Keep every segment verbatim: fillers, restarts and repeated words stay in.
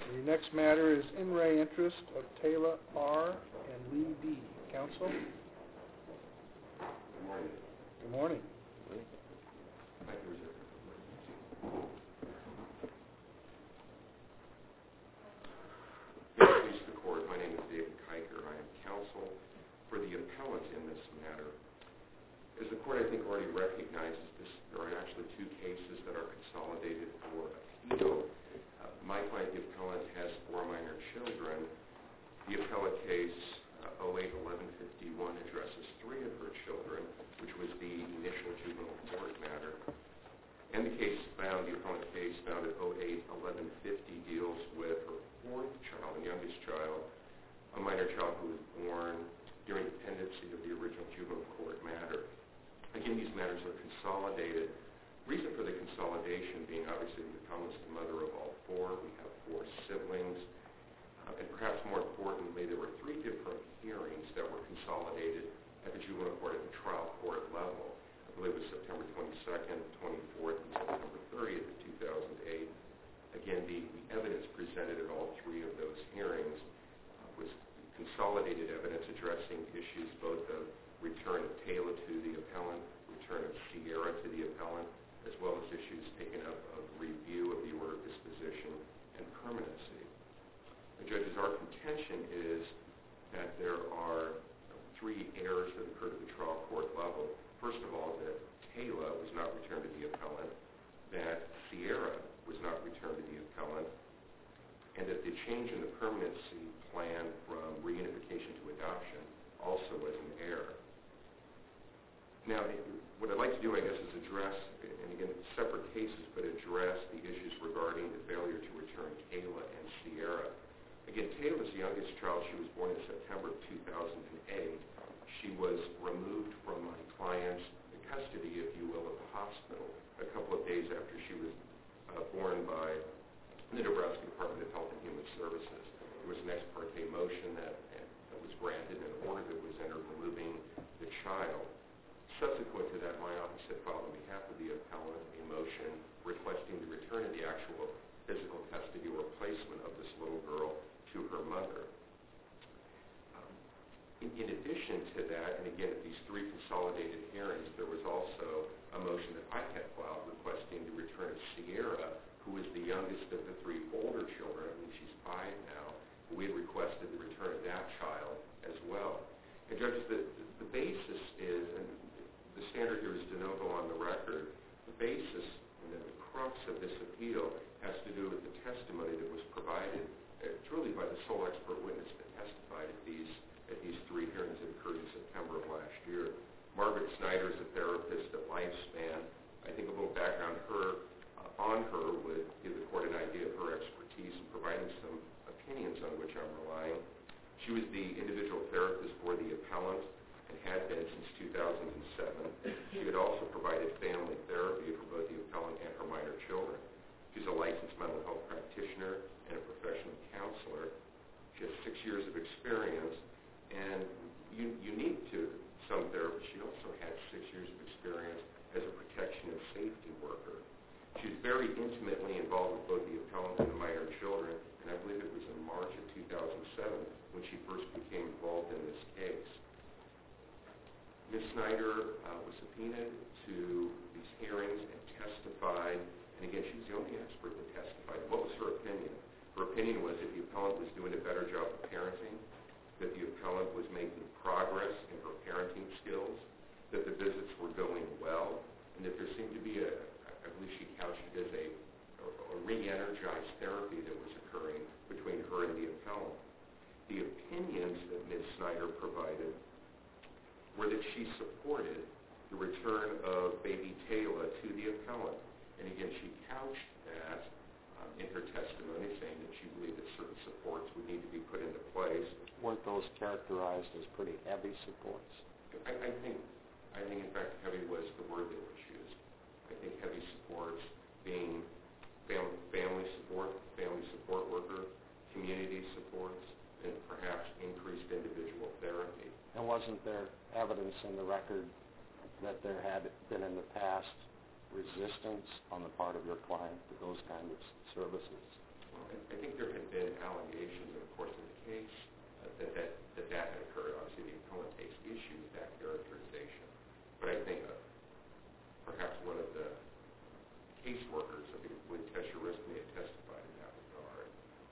The next matter is in re interest of Taylor R. and Lee B. Counsel? Good morning. Good morning. Thank you, Richard. Please the court. My name is David Kiker. I am counsel for the appellant in this matter. As the court, I think, already recognizes, this, there are actually two cases that are consolidated for appeal. Uh, my client, the appellant, has four minor children. The appellate case, uh, oh eight eleven fifty-one, addresses three of her children, which was the initial juvenile court matter. And the case found, the appellant case found at oh eight eleven fifty deals with her fourth child, the youngest child, a minor child who was born during the pendency of the original juvenile court matter. Again, these matters are consolidated. Reason for the consolidation being, obviously, the appellant is the mother of all four. We have four siblings. Uh, and perhaps more importantly, there were three different hearings that were consolidated at the juvenile court at the trial court level. I believe it was September twenty-second, twenty-fourth, and September thirtieth of two thousand eight. Again, the, the evidence presented at all three of those hearings uh, was consolidated evidence addressing issues both of return of Taylor to the appellant, return of Sierra to the appellant, as well as issues taken up of review of the order of disposition and permanency. The judges, our contention is that there are three errors that occurred at the trial court level. First of all, that Taylor was not returned to the appellant, that Sierra was not returned to the appellant, and that the change in the permanency plan from reunification to adoption also was an error. Now, what I'd like to do, I guess, is address, and again, separate cases, but address the issues regarding the failure to return Taylor and Sierra. Again, Taylor was the youngest child. She was born in September of two thousand eight. She was removed from my client's custody, if you will, of the hospital a couple of days after she was uh, born by the Nebraska Department of Health and Human Services. There was an ex parte motion that, that was granted, and an order that was entered removing the child. Subsequent to that, my office had filed on behalf of the appellant a motion requesting the return of the actual physical custody or placement of this little girl to her mother. Um, in, in addition to that, and again, at these three consolidated hearings, there was also a motion that I had filed requesting the return of Sierra, who is the youngest of the three older children. I mean, she's five now. We had requested the return of that child as well. And judges, the, the basis is, and the standard here is de novo on the record, the basis and the crux of this appeal has to do with the testimony that was provided, uh, truly by the sole expert witness that testified at these at these three hearings that occurred in September of last year. Margaret Snyder is a therapist at Lifespan. I think a little background her uh, on her would give the court an idea of her expertise in providing some opinions on which I'm relying. She was the individual therapist for the appellant and had been since two thousand seven. She had also provided family therapy for both the appellant and her minor children. She's a licensed mental health practitioner and a professional counselor. She has six years of experience, and u- unique to some therapists, she also had six years of experience as a protection and safety worker. She was very intimately involved with both the appellant and the minor children, and I believe it was in March of two thousand seven when she first became involved in this case. Miz Snyder uh, was subpoenaed to these hearings and testified, and again, she was the only expert that testified. What was her opinion? Her opinion was that the appellant was doing a better job of parenting, that the appellant was making progress in her parenting skills, that the visits were going well, and that there seemed to be a, I believe she couched it as a, a re-energized therapy that was occurring between her and the appellant. The opinions that Miz Snyder provided were that she supported the return of baby Taylor to the appellant. And again, she couched that um, in her testimony, saying that she believed that certain supports would need to be put into place. Weren't those characterized as pretty heavy supports? I, I think, I think in fact, heavy was the word that was used. I think heavy supports being fam- family support, family support worker, community supports, and perhaps increased individual therapy. And wasn't there evidence in the record that there had been in the past resistance on the part of your client to those kinds of services? Well, I, I think there had been allegations in the course of the case uh, that, that, that that had occurred. Obviously, the appellant takes issue with that characterization. But I think uh, perhaps one of the caseworkers, I think Wood Tesher Riskney, had testified in that regard.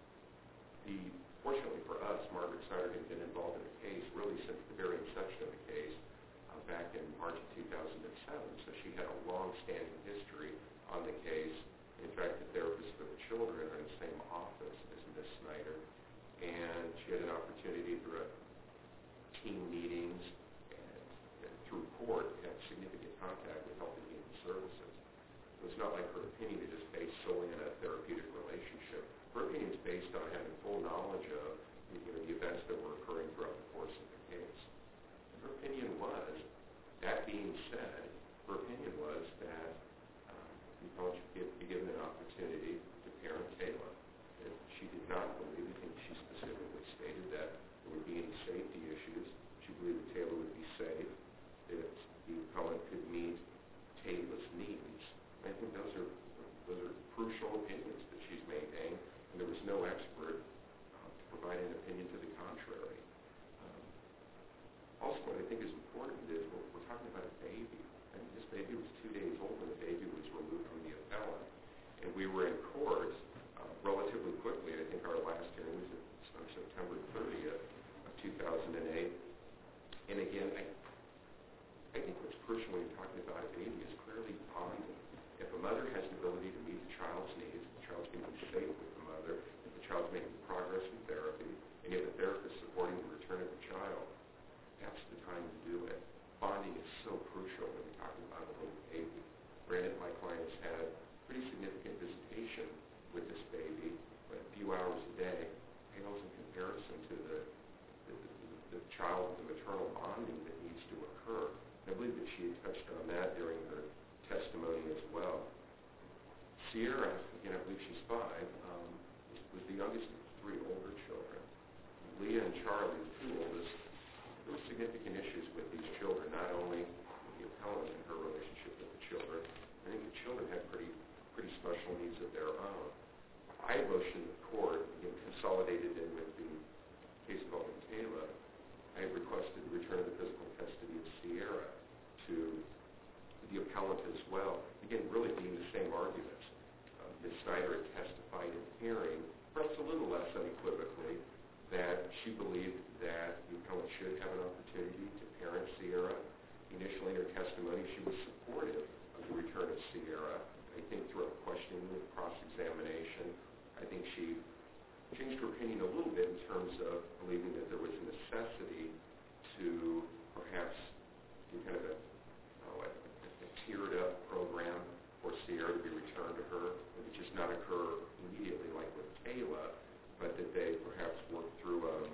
The, fortunately for us, Margaret Snyder had been involved in the case really since the very inception of the case uh, back in March of two thousand seven. So she had a long-standing history on the case. In fact, the therapist for the children are in the same office as Miz Snyder. And she had an opportunity through a team meetings and, and through court had significant contact with Health and Human Services. So it's not like her opinion is just based solely on a therapeutic relationship. Her opinion is based on having full knowledge of you know, the events that were occurring throughout the course of the case. And her opinion was, that being said, her opinion was that um, the appellant should be given an opportunity to parent Taylor. And she did not believe, I think she specifically stated that there would be any safety issues. She believed that Taylor would be safe, that the appellant could meet Taylor's needs. I think those are those are crucial opinions that she's maintained, and there was no expert uh, to provide an opinion to the contrary. Um, also, what I think is important is we're, we're talking about a baby. I think this baby was two days old when the baby was removed from the appellant, and we were in court uh, relatively quickly. I think our last hearing was on September thirtieth of two thousand eight, and again, I, I think what's crucial when you're talking about a baby is clearly bonding. If a mother has the ability to meet the child's needs, the child's going to be safe with the mother, if the child's making progress in therapy, and you have a therapist supporting the return of the child, that's the time to do it. Bonding is so crucial when you're talking about a little baby. Granted, my client has had pretty significant visitation with this baby, but a few hours a day pales in comparison to the, the, the, the child, the maternal bonding that needs to occur. And I believe that she had touched on that during her testimony as well. Sierra, again, I believe she's five, um, was, was the youngest of three older children. Leah and Charlie, the two oldest, there were significant issues with these children, not only the appellant and her relationship with the children. I think the children had pretty pretty special needs of their own. I motioned the court, again, consolidated in with the case involving Taylor. I requested the return of the physical custody of Sierra to the appellant as well. Again, really being the same arguments. Uh, Miz Snyder had testified in hearing, perhaps a little less unequivocally, that she believed that the appellant should have an opportunity to parent Sierra. Initially in her testimony, she was supportive of the return of Sierra. I think throughout questioning and cross-examination, I think she changed her opinion a little bit in terms of believing that there was a necessity to perhaps do kind of a, oh, a, a tiered-up program for Sierra to be returned to her. It would just not occur immediately like with Kayla, but that they perhaps work through um,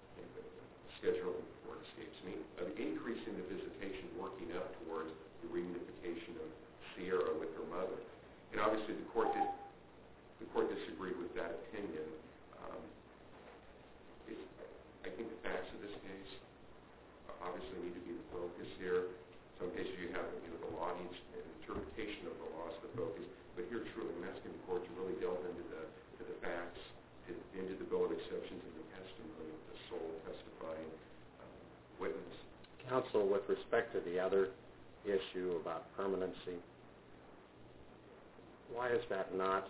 scheduling for escapes me, of increasing the visitation, working up towards the reunification of Sierra with her mother. And obviously the court did, the court disagreed with that opinion. Um, it's, I think the facts of this case obviously need to be the focus here. Some cases you have, you know, the law needs an interpretation of the law is the focus, but here truly I'm asking the court to really delve into the, to the facts, to, into the bill of exceptions and the testimony of the sole testifying um, witness. Counsel, with respect to the other issue about permanency, why is that not?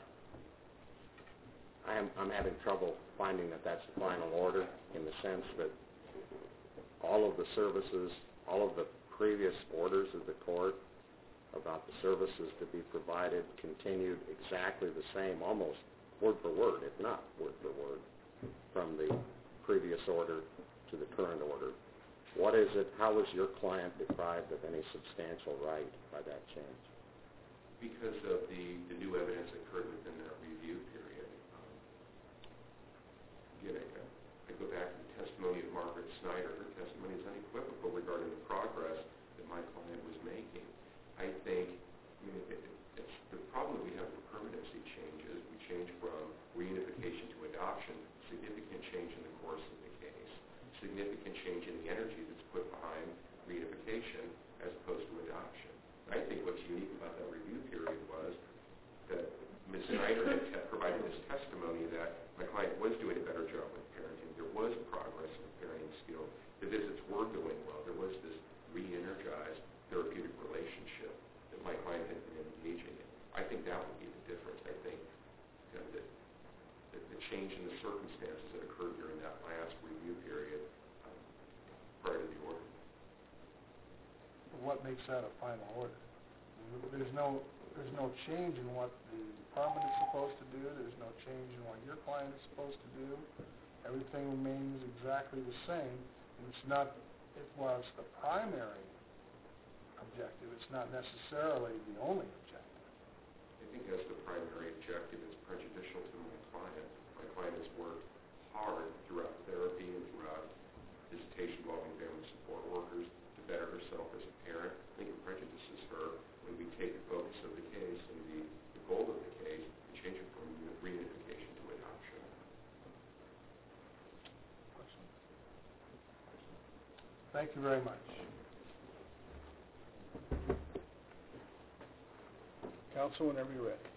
I am, I'm having trouble finding that that's the final order in the sense that all of the services, all of the previous orders of the court about the services to be provided continued exactly the same, almost word for word, if not word for word, from the previous order to the current order. What is it, how was your client deprived of any substantial right by that change? Because of the, the new evidence that occurred within that review period. Um, again, I, I go back to the testimony of Margaret Snyder. Her testimony is unequivocal regarding the progress that my client was making. I think, I mean, it, it, it's the problem that we have with permanency changes. We change from reunification to adoption, significant change in the course of the case, significant change in the energy that's put behind reunification as opposed to adoption. I think what's unique about that review period was that Miz Snyder had te- provided this testimony that my client was doing a better job with parenting. There was progress in parenting skills. The visits were going well. There was this re-energized therapeutic relationship that my client had been engaging in. I think that would be the difference. I think you know, that, that the change in the circumstances that occurred during that last review period um, prior to the order. What makes that a final order? There's no, there's no change in what the department is supposed to do. There's no change in what your client is supposed to do. Everything remains exactly the same. And it's not, it was the primary objective. It's not necessarily the only objective. I think as the primary objective is prejudicial to my client. My client has worked hard throughout therapy and throughout visitation involving family support workers to better herself as a parent. I think it prejudices her when we take the focus of the case and the, the goal of the case and change it from reunification to adoption. Thank you very much. Counsel, whenever you're ready.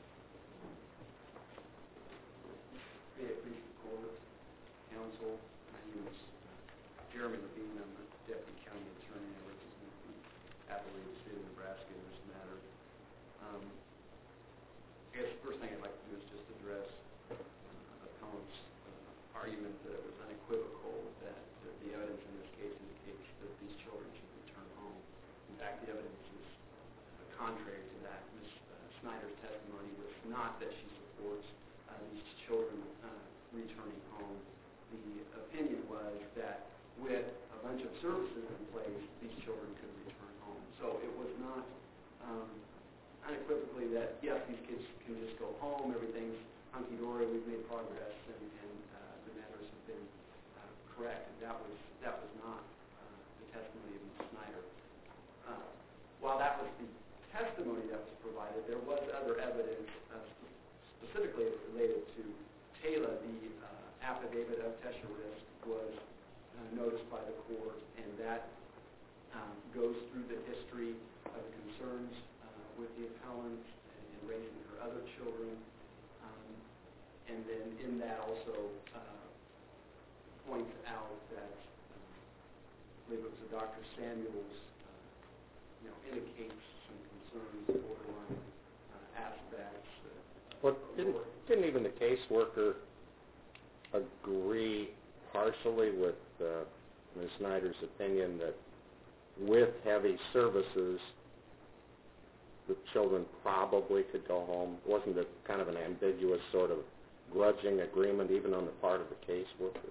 May it please the court, counsel, my name is Jeremy Levine. I'm a deputy county attorney. I represent the Appalachian State of Nebraska in this matter. Um, I guess the first thing I'd like to do is just address uh, appellant's uh, argument that it was unequivocal that uh, the evidence in this case indicates that these children should return home. In fact, the evidence is uh, contrary to that. Miz Snyder's testimony was not that she supports uh, these children uh, returning home. The opinion was that with a bunch of services in place, these children could return home. So it was not um, unequivocally that, yes, these kids can just go home, everything's hunky-dory, we've made progress, and, and uh, the matters have been uh, corrected. That was, that was not uh, the testimony of Miz Snyder. Uh, while that was the testimony that was provided, there was other evidence, uh, specifically related to Taylor. The uh, affidavit of Tesha Risk was uh, noticed by the court, and that um, goes through the history of the concerns uh, with the appellant and, and raising her other children. Um, and then in that also uh, points out that uh, I believe it was Doctor Samuels uh, you know, indicates some concerns, borderline uh, aspects. Uh, Well, didn't, didn't even the caseworker agree partially with uh, Miz Snyder's opinion that with heavy services, the children probably could go home? Wasn't it kind of an ambiguous sort of grudging agreement even on the part of the caseworker?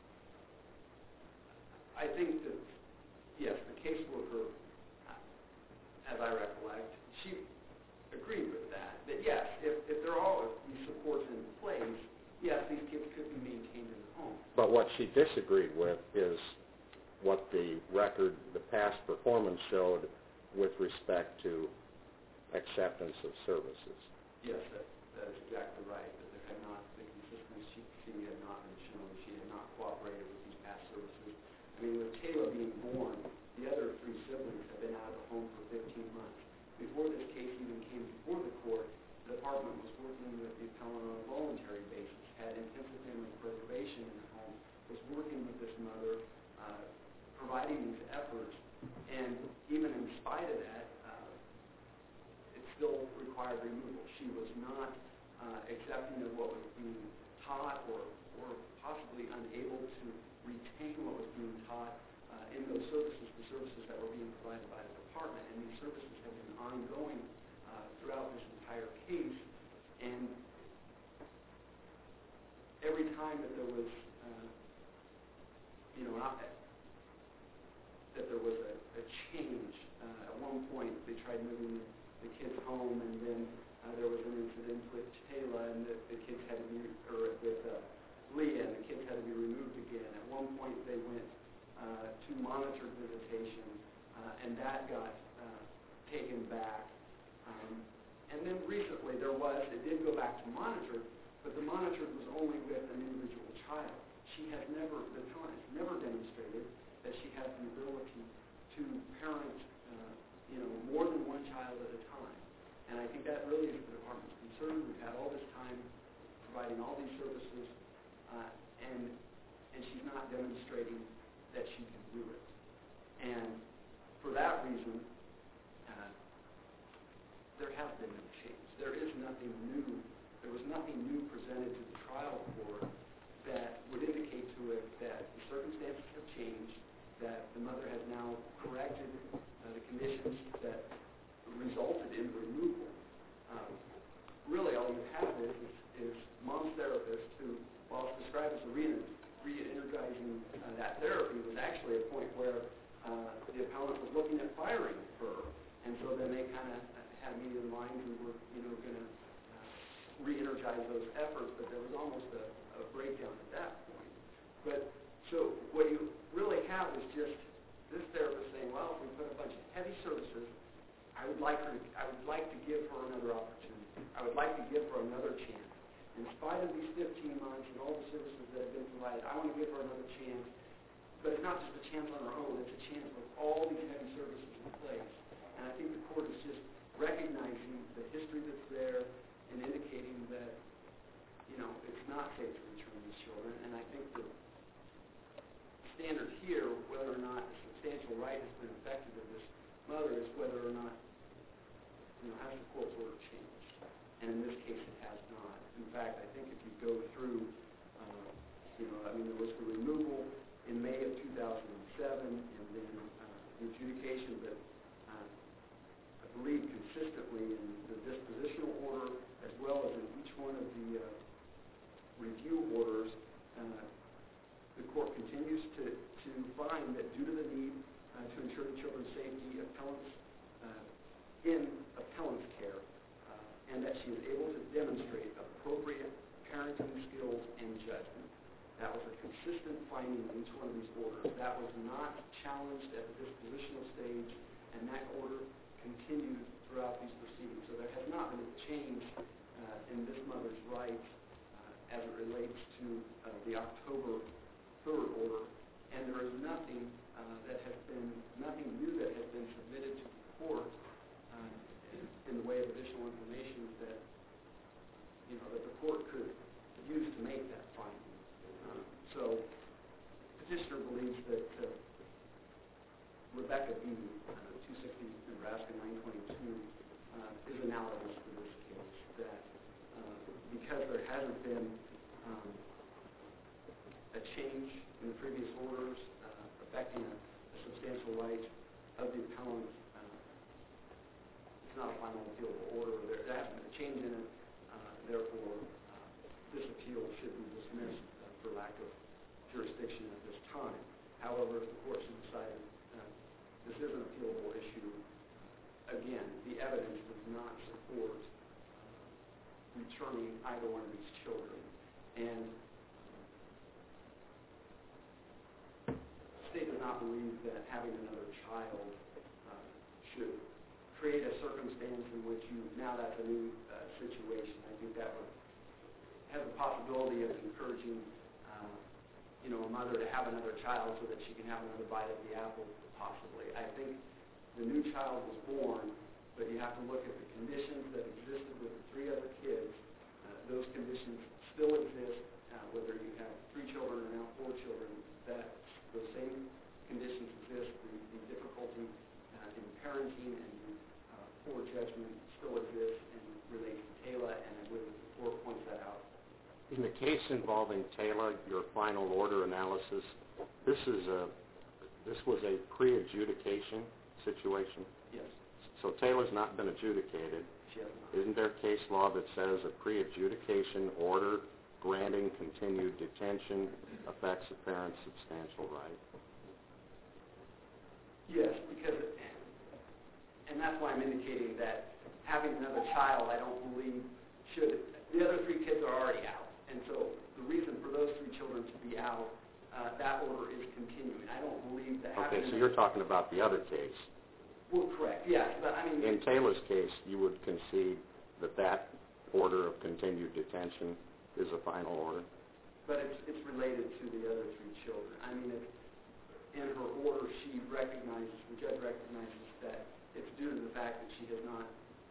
I think that, yes, the caseworker, as I recollect, she agreed with that, that yes, if, if there are all of these supports in place, yes, these kids could be maintained in the home. But what she disagreed with is what the record, the past performance showed with respect to acceptance of services. Yes, that, that is exactly right, that there had not, the consistency had not been shown, she had not cooperated with these past services. I mean, with Taylor being born, the other three siblings have been out of the home for fifteen months. Before this case even came before the court, the department was working with the appellant on a voluntary basis, had intensive family preservation in the home, was working with this mother, uh, providing these efforts, and even in spite of that, uh, it still required removal. She was not uh, accepting of what was being taught or, or possibly unable to retain what was being taught uh, in those services, the services that were being provided by the department, and these services have been ongoing uh, throughout this entire case, and every time that there was, uh, you know, not, that there was a, a change, uh, at one point they tried moving the kids home, and then uh, there was an incident with Taylor, and the, the kids had to be, or with uh, Leah, and the kids had to be removed again. At one point they went uh, to monitored visitation, uh, and that got uh, taken back. Um, and then recently there was, it did go back to monitored, but the monitored was only with an individual child. She has never, the parent has never demonstrated that she has the ability to parent, uh, you know, more than one child at a time. And I think that really is the department's concern. We've had all this time providing all these services, uh, and and she's not demonstrating that she can do it. And for that reason, uh, there has been no change. There is nothing new. There was nothing new presented to the trial court that would indicate to it that the circumstances have changed, that the mother has now corrected uh, the conditions that resulted in the removal. Um, really, all you have is, is, is mom's therapist who, while it's described as a re- re-energizing uh, that therapy, was actually a point where uh, the appellant was looking at firing her. And so then they kind of had a meeting in mind and were, you know, going to uh, re-energize those efforts, but there was almost a, a breakdown at that point. But so what you really have is just this therapist saying, well, if we put a bunch of heavy services, I would like her to, I would like to give her another opportunity. I would like to give her another chance. In spite of these fifteen months and all the services that have been provided, I want to give her another chance. But it's not just a chance on her own, it's a chance with all these heavy services in place. And I think the court is just recognizing the history that's there and indicating that, you know, it's not safe to return these children. And I think the standard here, whether or not a substantial right has been affected of this mother, is whether or not, you know, has the court's order changed. And in this case, it has not. In fact, I think if you go through, uh, you know, I mean, there was the removal in May of two thousand seven, and then uh, the adjudication, but uh, I believe consistently in the dispositional order, as well as in each one of the uh, review orders, uh, the court continues to, to find that due to the need uh, to ensure the children's safety, appellants uh, in appellant's care, uh, and that she is able to demonstrate appropriate parenting skills and judgment. That was a consistent finding in each one of these orders. That was not challenged at the dispositional stage, and that order continued throughout these proceedings. So there has not been a change uh, in this mother's rights uh, as it relates to uh, the October third order, and there is nothing uh, that has been, nothing new that has been submitted to the court uh, in, in the way of additional information that, you know, that the court could use to make that finding. Uh, so, petitioner believes that uh, Rebecca B., uh, two sixty Nebraska nine twenty-two, uh, is analogous to this case, that uh, because there hasn't been um, a change in the previous orders uh, affecting a, a substantial right of the appellant, uh, it's not a final appealable order. There, there hasn't been a change in it, uh, therefore uh, this appeal should be dismissed uh, for lack of jurisdiction at this time. However, if the court should decide uh, this is an appealable issue, again, the evidence does not support uh, returning either one of these children. And the state does not believe that having another child uh, should create a circumstance in which you, now that's a new uh, situation. I think that would have the possibility of encouraging uh, you know, a mother to have another child so that she can have another bite at the apple, possibly. I think the new child was born, but you have to look at the conditions that existed with the three other kids. Uh, those conditions still exist, uh, whether you have three children or now four children, that those same conditions exist. The, the difficulty uh, in parenting and the uh, poor judgment still exists and relates to Taylor, and I believe the court points that out. In the case involving Taylor, your final order analysis, this is a this was a pre-adjudication situation. Yes. So Taylor's not been adjudicated. She has not. Isn't there case law that says a pre-adjudication order granting continued detention affects a parent's substantial right? Yes, because, and that's why I'm indicating that having another child, I don't believe should. The other three kids are already out. And so the reason for those three children to be out, uh, that order is continuing. I don't believe that having... Okay, so you're talking about the other case. Well, correct, yes, but I mean... In Taylor's case, you would concede that that order of continued detention is a final order? But it's, it's related to the other three children. I mean, it, in her order, she recognizes, the judge recognizes that it's due to the fact that she has not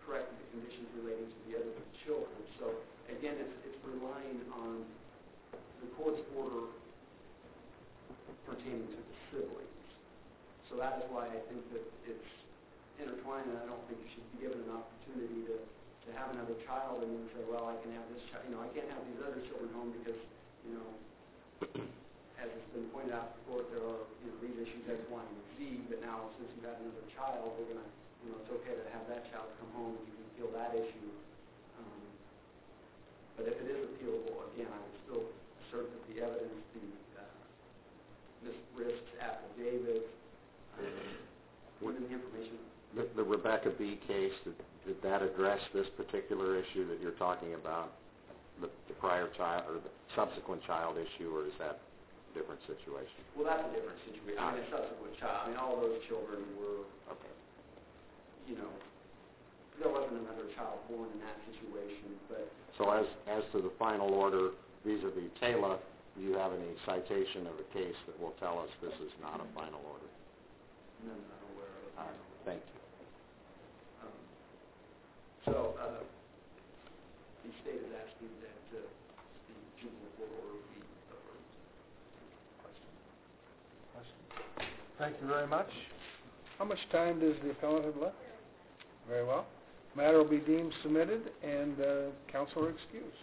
corrected the conditions relating to the other two children. So again, it's, it's relying on the court's order pertaining to the siblings. So that is why I think that it's intertwined, and I don't think you should be given an opportunity to, to have another child and then say, well, I can have this child, you know, I can't have these other children home because, you know, as it's been pointed out before, there are, you know, these issues X, Y, and Z, but now since you've got another child, we're going to, you know, it's okay to have that child come home and you can appeal that issue. Um, but if it is appealable, again, I would still assert that the evidence, the uh, Miz Risk's affidavit, um, even the information. The, the Rebecca B. case, did, did that address this particular issue that you're talking about, the, the prior child or the subsequent child issue, or is that a different situation? Well, that's a different situation. I mean, a subsequent child. I mean, all those children were, Okay. you know, there wasn't another child born in that situation, but So as as to the final order vis-a-vis Taylor, do you have any citation of a case that will tell us this is not a final order? none that I'm aware of. All right. Thank you. Um, so, uh, the state is asking that uh, the juvenile court order be affirmed. Question? Question? Thank you very much. How much time does the appellant have left? Very well. Matter will be deemed submitted, and uh, counsel are excused.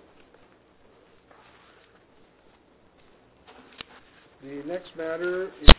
The next matter is